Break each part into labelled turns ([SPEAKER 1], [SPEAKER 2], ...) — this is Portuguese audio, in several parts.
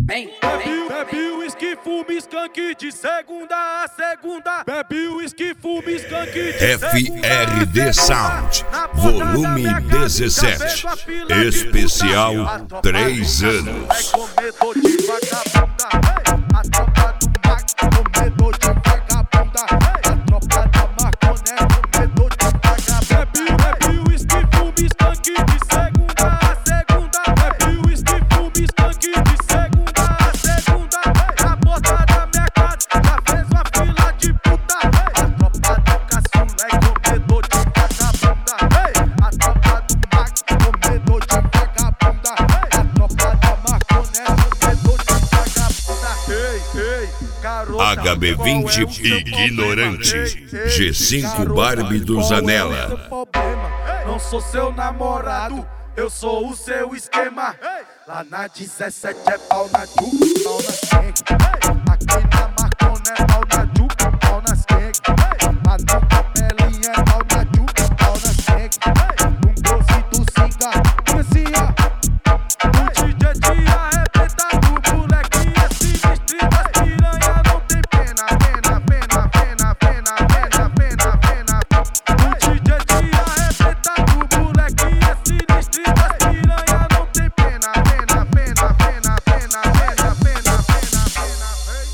[SPEAKER 1] Bebe uísque, fuma skunk de segunda a segunda. Bebe uísque, fuma skunk de
[SPEAKER 2] FRD Sound, volume 17, especial 3 anos. HB20 ignorante, G5 Barbie do Zanella.
[SPEAKER 1] Não sou seu namorado, eu sou o seu esquema. Lá na 17 é pau na juca, pau na skeg. Aqui na Marcona é pau na juca, pau na skeg. Lá na Capelinha é pau na juca, pau na skeg. Um gozito cigarro, assim ó. O DJ te arrebenta do moleque é sinistro das piranha não tem pena, pena, pena, pena, pena, pena, pena, pena. O DJ te arrebenta do moleque é sinistro das piranha não tem pena, pena, pena, pena, pena, pena, pena, pena, pena.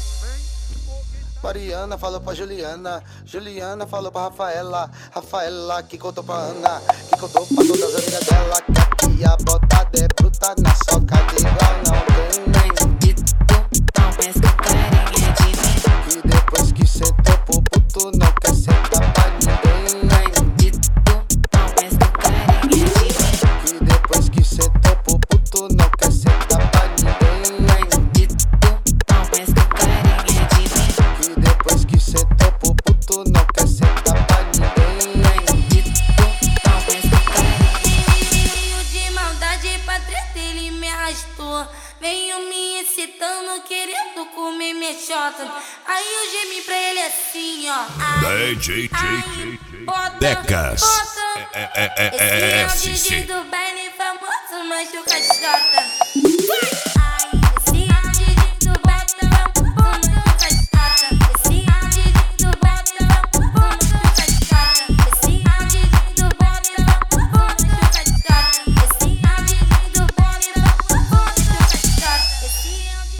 [SPEAKER 3] Mariana falou pra Juliana, Juliana falou pra Rafaela, Rafaela que contou pra Ana, que contou pra todas as amigas dela, que aqui a botada é bruta, na soca de igual não tem. Que depois que sentou pro puto não quer sentar pra ninguém. Que depois que sentou pro puto não quer sentar pra ninguém. Que depois que sentou pro puto não quer sentar pra ninguém.
[SPEAKER 4] De maldade pra treta ele me arrastou. Veio me excitando, querendo comer minha chota. Aí eu gemi pra ele assim, ó.
[SPEAKER 2] DJ
[SPEAKER 4] Bota,
[SPEAKER 2] Decas.
[SPEAKER 4] bota. Esse é o DJ do baile famoso, machuca chota.